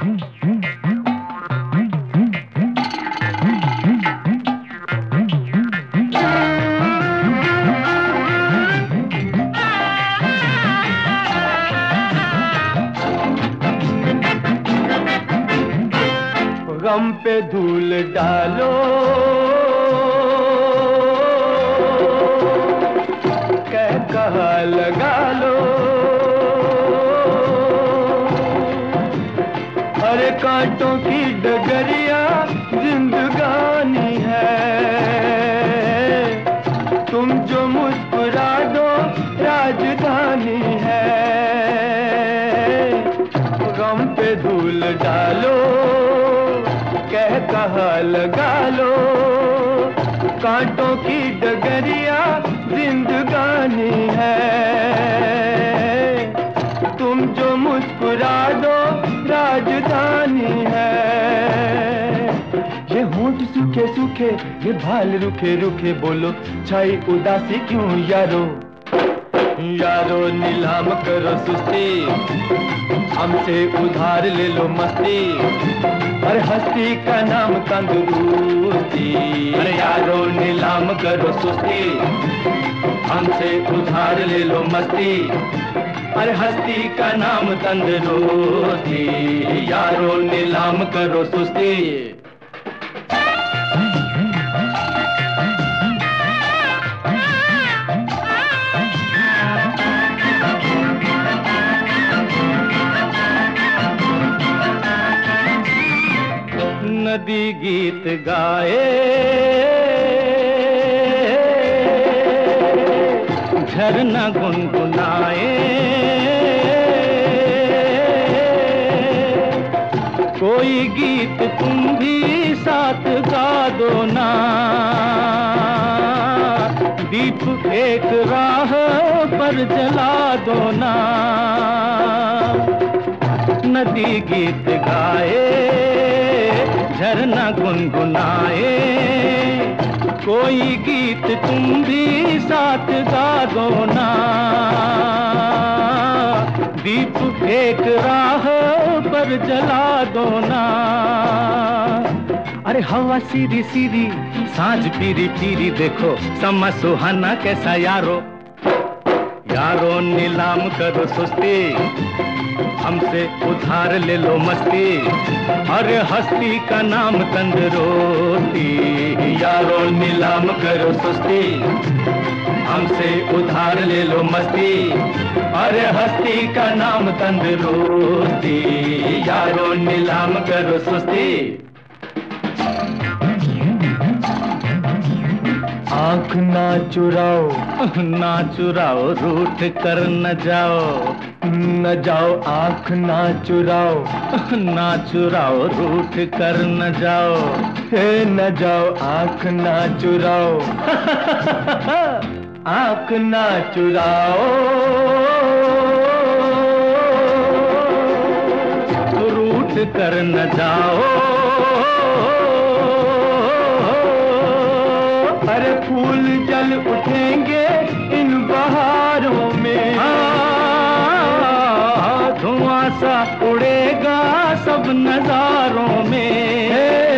गम पे धूल डालो, कहा लगा लो, अरे कांटों की डगरिया जिंदगानी है, तुम जो मुस्कुरा दो राजधानी है। गम पे धूल डालो, कहा लगा लो, कांटों की डगरिया जिंदगानी है, तुम जो मुस्कुरा दो राजधानी है। ये होंठ सूखे सूखे, ये बाल रुखे रुखे, बोलो छाई उदासी क्यों यारो। यारो नीलाम करो सुस्ती, हमसे उधार ले लो मस्ती, अरे हस्ती का नाम तंदुरुस्ती। अरे यारो नीलाम करो सुस्ती, हमसे उधार ले लो मस्ती, अरे हस्ती का नाम तंदुरुस्ती। यारो नीलाम करो सुस्ती। नदी गीत गाए, झरना गुनगुनाए, कोई गीत तुम भी साथ गा दो ना, दीप एक राह पर जला दो ना। नदी गीत गाए, झरना गुनगुनाए, कोई गीत तुम भी साथ गा दो ना, दीप एक राह पर जला दो ना। अरे हवा सीधी सीधी, सांझ पीरी पीरी, देखो समा सुहाना कैसा यारो। यारो नीलाम करो सुस्ती, हमसे उधार ले लो मस्ती, अरे हस्ती का नाम तंदुरुस्ती। यारो नीलाम करो सुस्ती, हमसे उधार ले लो मस्ती, अरे हस्ती का नाम तंदुरुस्ती। यारो नीलाम करो सुस्ती। आँख ना चुराओ, ना चुराओ, रूठ कर न जाओ, न जाओ। आँख ना चुराओ, ना चुराओ, रूठ कर न जाओ, हे न जाओ। आँख ना चुराओ, आँख ना चुराओ, रूठ कर न जाओ। अरे फूल जल उठेंगे इन बहारों में, धुआं सा उड़ेगा सब नजारों में।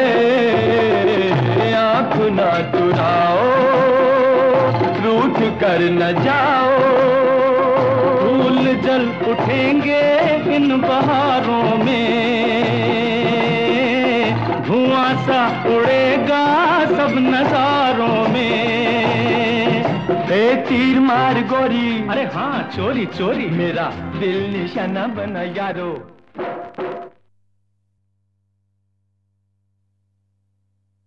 आँख ना चुराओ, रूठ कर न जाओ, फूल जल उठेंगे इन बहारों में, धुआं सा उड़ेगा सब नजारों में। ए तीर मार गोरी, अरे हाँ चोरी चोरी, मेरा दिल निशाना बना यारो।